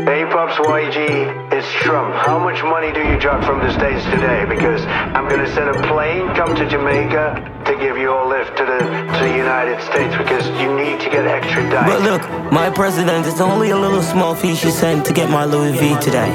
Hey Pops YG, it's Trump. How much money do you drop from the States today? Because I'm gonna send a plane come to Jamaica to give you a lift to the United States because you need to get extradited. But look, my president, it's only a little small fee she sent to get my Louis V today.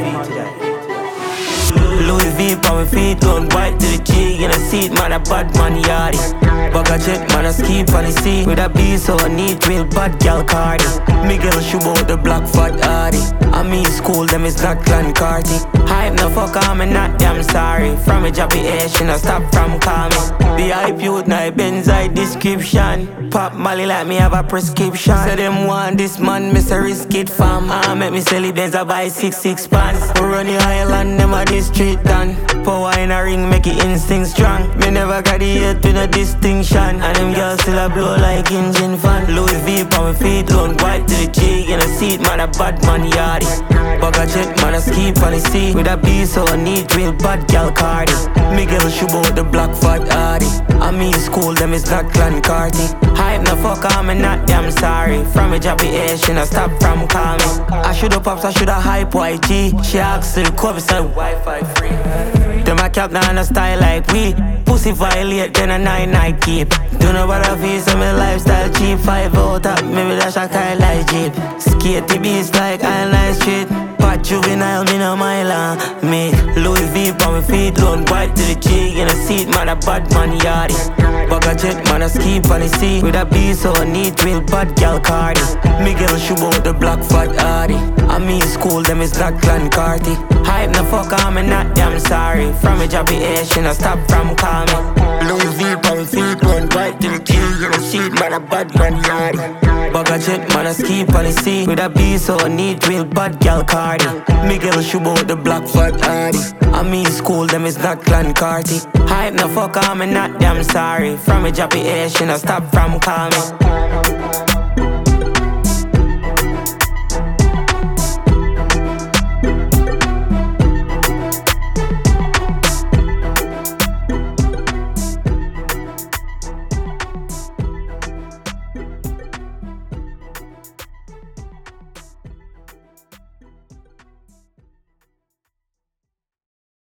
Louis V on my feet, don't bite to the cheek in a seat, man, a bad man yardie. Bag a jet, man, a ski on the sea with a B, so I need real bad gal cardi. Miguel Shubo, the black fat hardy. I mean school, them is not clan carty. Hype no fuck, I'm not damn sorry. From a jobby Asian, I stop from calming. The hype youth, now Benz description. Pop Molly like me have a prescription. Say them want this man, miss a risk it fam. Make me sell it, Benz I buy 6 pants. We run the island, them a this street done. Power in a ring, make it instinct strong. Me never got the hate with no distinction. And them girls still a blow like engine fan. Louis V on my feet, don't bite to the cheek in a seat, man, a bad man yardie. Bag a jet, man, a ski on the sea with a B, so I need real bad gal cardi. Miguel Shubo, the black fat hardy. I mean school, them is not clan carty. Hype no fuck, I'm not damn sorry. From a jobby Asian, I stop from calming. I shoulda pops, I shoulda hype YG. She asked the cover, said Wi-Fi free. Them a cap now on a style like we. Pussy violate, then a 9 I keep. Don't know what I feel, so my lifestyle cheap. 5 out up, maybe dash a Kyle like Jeep. Skate the beast like Island Street. Pat juvenile, me no mile me. Louis V on my feet, don't bite to the cheek in a seat, man, a bad man yardie. Bag a jet, man, a ski on the sea with a B, so I need real bad gal cardi. Miguel Shubo, the black fat hardy. I mean school, them is not clan carty. Hype no fuck, I'm not damn sorry. From a jobby Asian, I stop from calming. Louis V on my feet, don't bite to the cheek in a seat, man, a bad man yardie. Bag a jet, man, a ski on the sea with a B, so I need real bad gal cardi. Miguel Shubo, the black fat hardy. I mean school, them is not clan carty. Hype no fuck, I'm not damn sorry. From a jobby Asian, I stop from calming.